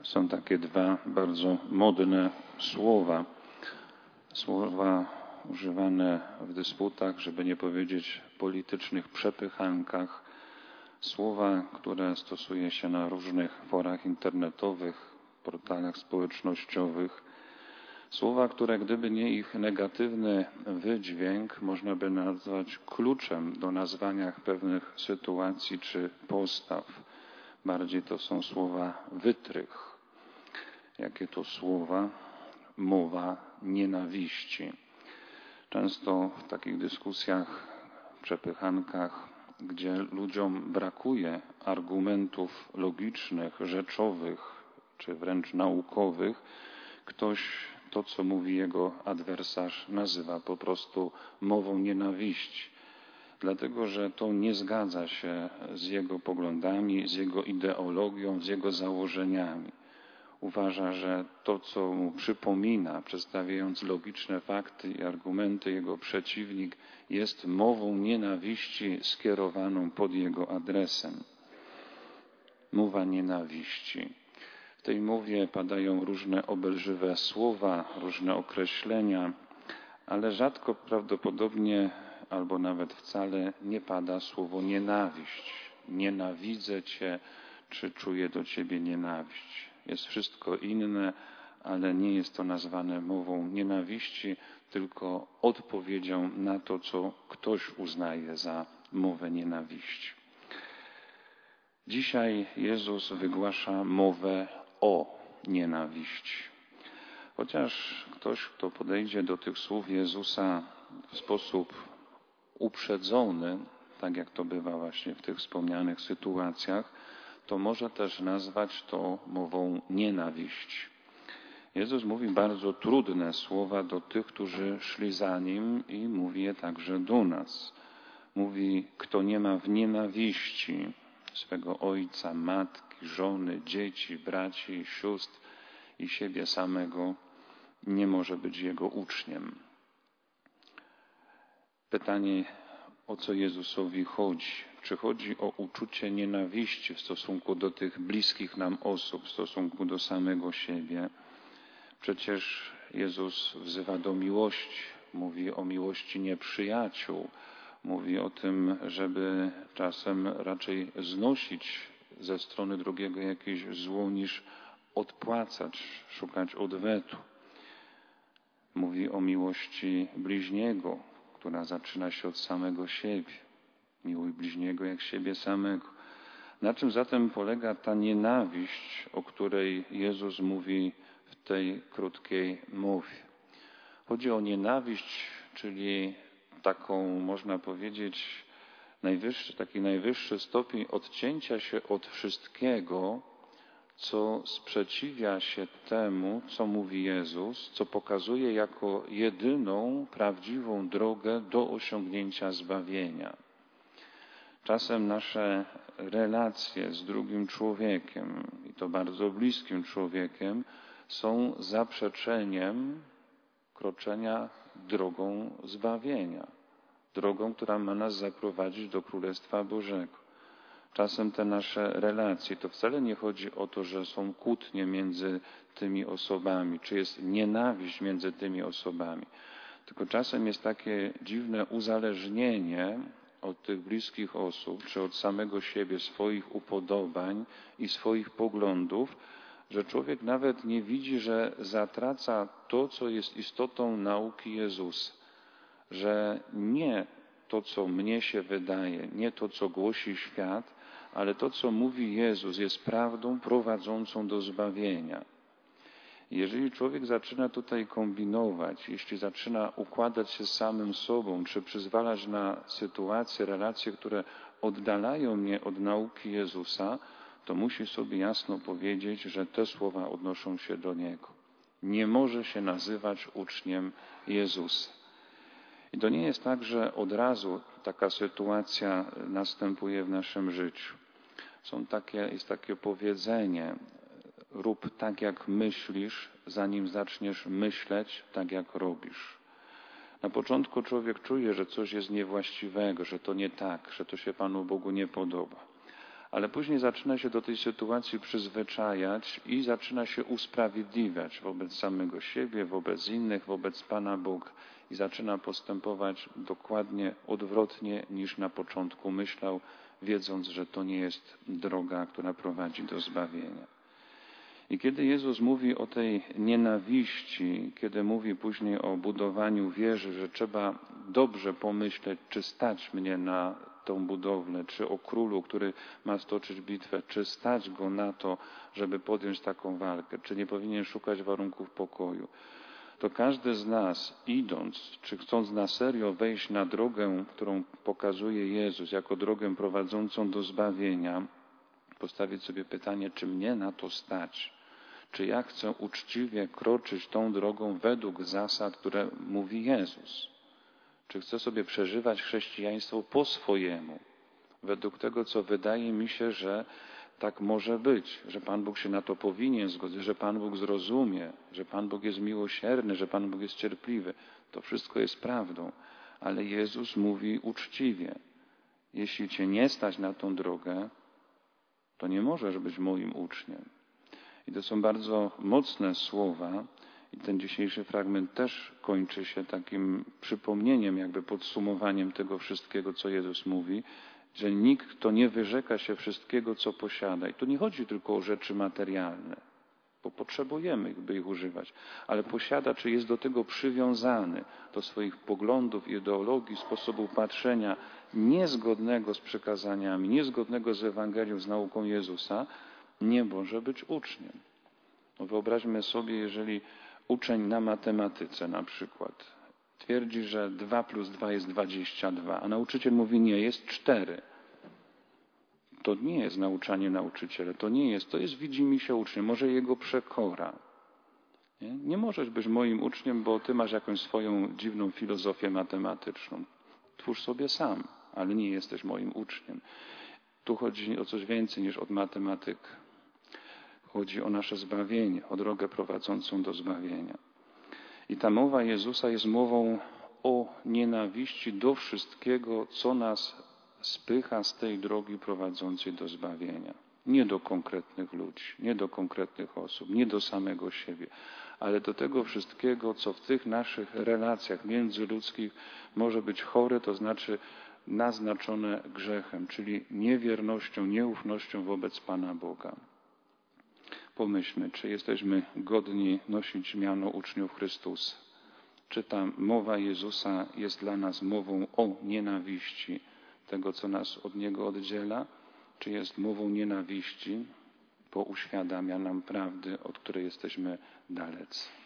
Są takie dwa bardzo modne słowa. Słowa używane w dysputach, żeby nie powiedzieć politycznych przepychankach. Słowa, które stosuje się na różnych forach internetowych, portalach społecznościowych. Słowa, które gdyby nie ich negatywny wydźwięk, można by nazwać kluczem do nazwania pewnych sytuacji czy postaw. Bardziej to są słowa wytrych. Jakie to słowa? Mowa nienawiści. Często w takich dyskusjach, przepychankach, gdzie ludziom brakuje argumentów logicznych, rzeczowych czy wręcz naukowych, ktoś to, co mówi jego adwersarz, nazywa po prostu mową nienawiści. Dlatego, że to nie zgadza się z jego poglądami, z jego ideologią, z jego założeniami. Uważa, że to, co mu przypomina, przedstawiając logiczne fakty i argumenty, jego przeciwnik, jest mową nienawiści skierowaną pod jego adresem. Mowa nienawiści. W tej mowie padają różne obelżywe słowa, różne określenia, ale rzadko prawdopodobnie albo nawet wcale nie pada słowo nienawiść. Nienawidzę Cię, czy czuję do Ciebie nienawiść. Jest wszystko inne, ale nie jest to nazwane mową nienawiści, tylko odpowiedzią na to, co ktoś uznaje za mowę nienawiści. Dzisiaj Jezus wygłasza mowę o nienawiści. Chociaż ktoś, kto podejdzie do tych słów Jezusa w sposób uprzedzony, tak jak to bywa właśnie w tych wspomnianych sytuacjach, to może też nazwać to mową nienawiści. Jezus mówi bardzo trudne słowa do tych, którzy szli za Nim i mówi je także do nas. Mówi, kto nie ma w nienawiści swego ojca, matki, żony, dzieci, braci, sióstr i siebie samego, nie może być Jego uczniem. Pytanie, o co Jezusowi chodzi? Czy chodzi o uczucie nienawiści w stosunku do tych bliskich nam osób, w stosunku do samego siebie? Przecież Jezus wzywa do miłości, mówi o miłości nieprzyjaciół, mówi o tym, żeby czasem raczej znosić ze strony drugiego jakieś zło, niż odpłacać, szukać odwetu. Mówi o miłości bliźniego, która zaczyna się od samego siebie. Miłuj bliźniego jak siebie samego. Na czym zatem polega ta nienawiść, o której Jezus mówi w tej krótkiej mowie? Chodzi o nienawiść, czyli taką, można powiedzieć, taki najwyższy stopień odcięcia się od wszystkiego, co sprzeciwia się temu, co mówi Jezus, co pokazuje jako jedyną prawdziwą drogę do osiągnięcia zbawienia. Czasem nasze relacje z drugim człowiekiem, i to bardzo bliskim człowiekiem, są zaprzeczeniem kroczenia drogą zbawienia, drogą, która ma nas zaprowadzić do Królestwa Bożego. Czasem te nasze relacje, to wcale nie chodzi o to, że są kłótnie między tymi osobami, czy jest nienawiść między tymi osobami, tylko czasem jest takie dziwne uzależnienie od tych bliskich osób, czy od samego siebie, swoich upodobań i swoich poglądów, że człowiek nawet nie widzi, że zatraca to, co jest istotą nauki Jezusa, że nie to, co mnie się wydaje, nie to, co głosi świat, ale to, co mówi Jezus, jest prawdą prowadzącą do zbawienia. Jeżeli człowiek zaczyna tutaj kombinować, jeśli zaczyna układać się z samym sobą, czy przyzwalać na sytuacje, relacje, które oddalają mnie od nauki Jezusa, to musi sobie jasno powiedzieć, że te słowa odnoszą się do Niego. Nie może się nazywać uczniem Jezusa. I to nie jest tak, że od razu taka sytuacja następuje w naszym życiu. Jest takie powiedzenie, rób tak, jak myślisz, zanim zaczniesz myśleć tak, jak robisz. Na początku człowiek czuje, że coś jest niewłaściwego, że to nie tak, że to się Panu Bogu nie podoba. ale później zaczyna się do tej sytuacji przyzwyczajać i zaczyna się usprawiedliwiać wobec samego siebie, wobec innych, wobec Pana Boga i zaczyna postępować dokładnie odwrotnie niż na początku myślał, wiedząc, że to nie jest droga, która prowadzi do zbawienia. I kiedy Jezus mówi o tej nienawiści, kiedy mówi później o budowaniu wieży, że trzeba dobrze pomyśleć, czy stać mnie na tą budowlę, czy o królu, który ma stoczyć bitwę, czy stać go na to, żeby podjąć taką walkę, czy nie powinien szukać warunków pokoju, to każdy z nas, idąc, czy chcąc na serio wejść na drogę, którą pokazuje Jezus, jako drogę prowadzącą do zbawienia, postawić sobie pytanie, czy mnie na to stać? Czy ja chcę uczciwie kroczyć tą drogą według zasad, które mówi Jezus? Czy chcę sobie przeżywać chrześcijaństwo po swojemu, według tego, co wydaje mi się, że tak może być, że Pan Bóg się na to powinien zgodzić, że Pan Bóg zrozumie, że Pan Bóg jest miłosierny, że Pan Bóg jest cierpliwy. To wszystko jest prawdą, ale Jezus mówi uczciwie. Jeśli Cię nie stać na tą drogę, to nie możesz być moim uczniem. I to są bardzo mocne słowa i ten dzisiejszy fragment też kończy się takim przypomnieniem, jakby podsumowaniem tego wszystkiego, co Jezus mówi, że nikt, kto nie wyrzeka się wszystkiego, co posiada. I tu nie chodzi tylko o rzeczy materialne, bo potrzebujemy ich, by ich używać, ale posiada, czy jest do tego przywiązany, do swoich poglądów, ideologii, sposobu patrzenia, niezgodnego z przekazaniami, niezgodnego z Ewangelią, z nauką Jezusa, nie może być uczniem. No wyobraźmy sobie, jeżeli uczeń na matematyce na przykład twierdzi, że 2 plus 2 jest 22, a nauczyciel mówi nie, jest 4. To nie jest nauczanie nauczyciela, to jest widzimisię ucznia, może jego przekora. Nie możesz być moim uczniem, bo ty masz jakąś swoją dziwną filozofię matematyczną. Twórz sobie sam, ale nie jesteś moim uczniem. Tu chodzi o coś więcej niż od matematyk. Chodzi o nasze zbawienie, o drogę prowadzącą do zbawienia. I ta mowa Jezusa jest mową o nienawiści do wszystkiego, co nas spycha z tej drogi prowadzącej do zbawienia. Nie do konkretnych ludzi, nie do konkretnych osób, nie do samego siebie, ale do tego wszystkiego, co w tych naszych relacjach międzyludzkich może być chore, to znaczy naznaczone grzechem, czyli niewiernością, nieufnością wobec Pana Boga. Pomyślmy, czy jesteśmy godni nosić miano uczniów Chrystusa. Czy ta mowa Jezusa jest dla nas mową o nienawiści, tego, co nas od Niego oddziela, czy jest mową nienawiści, bo uświadamia nam prawdy, od której jesteśmy dalecy.